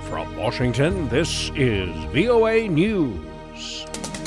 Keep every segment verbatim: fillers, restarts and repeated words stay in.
From Washington, this is V O A News.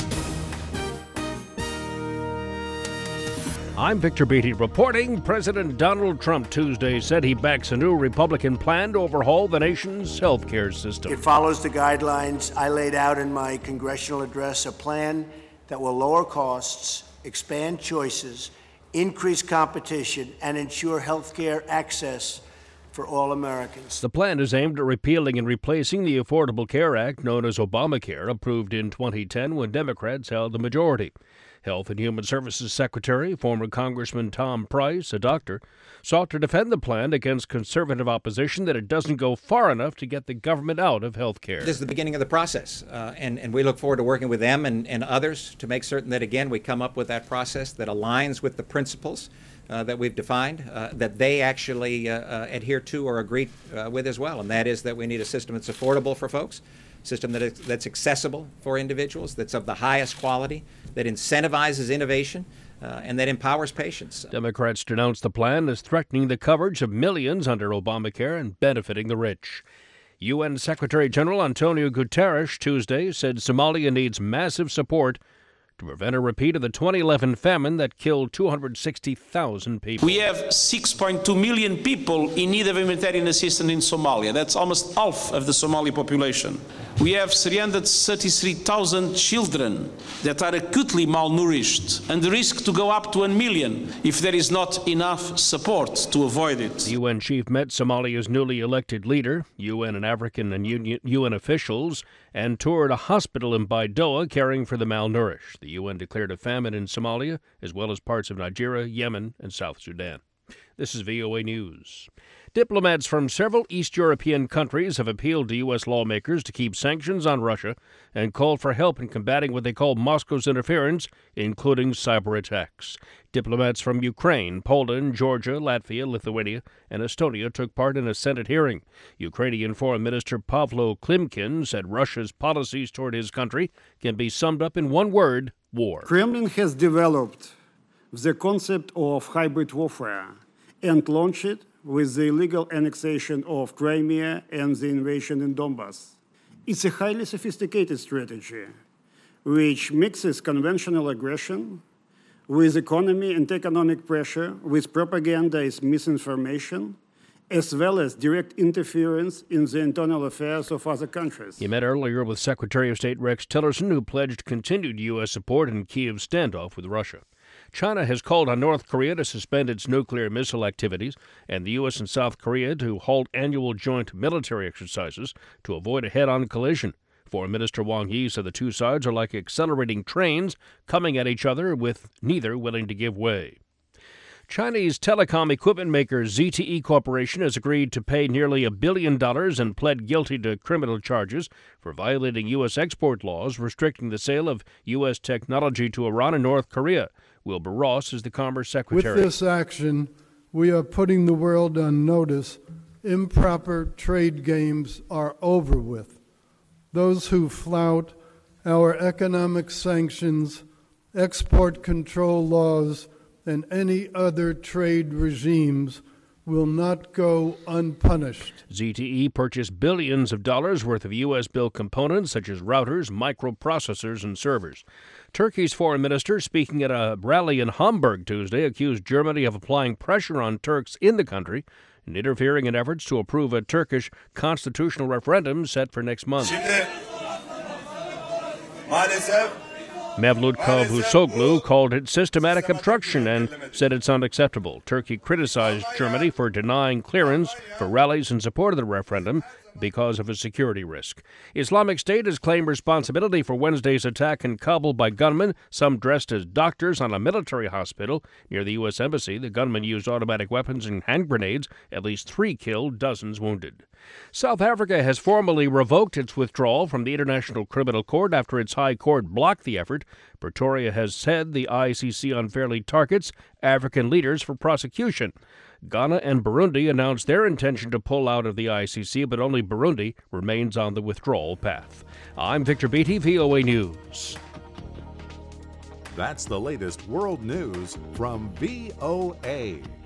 I'm Victor Beatty reporting. President Donald Trump Tuesday said he backs a new Republican plan to overhaul the nation's health care system. It follows the guidelines I laid out in my congressional address, a plan that will lower costs, expand choices, increase competition, and ensure health care access for all Americans. The plan is aimed at repealing and replacing the Affordable Care Act, known as Obamacare, approved in twenty ten when Democrats held the majority. Health and Human Services Secretary, former Congressman Tom Price, a doctor, sought to defend the plan against conservative opposition that it doesn't go far enough to get the government out of health care. This is the beginning of the process, uh, and, and we look forward to working with them and, and others to make certain that, again, we come up with that process that aligns with the principles uh, that we've defined, uh, that they actually uh, uh, adhere to or agree uh, with as well, and that is that we need a system that's affordable for folks, system that is, that's accessible for individuals, that's of the highest quality, that incentivizes innovation, uh, and that empowers patients. Democrats denounced the plan as threatening the coverage of millions under Obamacare and benefiting the rich. U N Secretary General Antonio Guterres Tuesday said Somalia needs massive support to prevent a repeat of the twenty eleven famine that killed two hundred sixty thousand people. We have six point two million people in need of humanitarian assistance in Somalia. That's almost half of the Somali population. We have three hundred thirty-three thousand children that are acutely malnourished, and the risk to go up to a million if there is not enough support to avoid it. The U N chief met Somalia's newly elected leader, U N and African and U N officials, and toured a hospital in Baidoa caring for the malnourished. The U N declared a famine in Somalia, as well as parts of Nigeria, Yemen, and South Sudan. This is V O A News. Diplomats from several East European countries have appealed to U S lawmakers to keep sanctions on Russia and called for help in combating what they call Moscow's interference, including cyber attacks. Diplomats from Ukraine, Poland, Georgia, Latvia, Lithuania, and Estonia took part in a Senate hearing. Ukrainian Foreign Minister Pavlo Klimkin said Russia's policies toward his country can be summed up in one word: war. Kremlin has developed the concept of hybrid warfare and launched it with the illegal annexation of Crimea and the invasion in Donbass. It's a highly sophisticated strategy, which mixes conventional aggression with economy and economic pressure, with propaganda and misinformation, as well as direct interference in the internal affairs of other countries. He met earlier with Secretary of State Rex Tillerson, who pledged continued U S support in Kiev's standoff with Russia. China has called on North Korea to suspend its nuclear missile activities and the U S and South Korea to halt annual joint military exercises to avoid a head-on collision. Foreign Minister Wang Yi said the two sides are like accelerating trains coming at each other, with neither willing to give way. Chinese telecom equipment maker Z T E Corporation has agreed to pay nearly a billion dollars and pled guilty to criminal charges for violating U S export laws restricting the sale of U S technology to Iran and North Korea. Wilbur Ross is the Commerce Secretary. With this action, we are putting the world on notice. Improper trade games are over with. Those who flout our economic sanctions, export control laws, and any other trade regimes will not go unpunished. Z T E purchased billions of dollars worth of U S-built components such as routers, microprocessors, and servers. Turkey's foreign minister, speaking at a rally in Hamburg Tuesday, accused Germany of applying pressure on Turks in the country and interfering in efforts to approve a Turkish constitutional referendum set for next month. Mevlut Cavusoglu called it systematic obstruction and said it's unacceptable. Turkey criticized Germany for denying clearance for rallies in support of the referendum because of a security risk. Islamic State has claimed responsibility for Wednesday's attack in Kabul by gunmen, some dressed as doctors, on a military hospital near the U S Embassy. The gunmen used automatic weapons and hand grenades. At least three killed, dozens wounded. South Africa has formally revoked its withdrawal from the International Criminal Court after its high court blocked the effort. Pretoria has said the I C C unfairly targets African leaders for prosecution. Ghana and Burundi announced their intention to pull out of the I C C, but only Burundi remains on the withdrawal path. I'm Victor Beatty, V O A News. That's the latest world news from V O A.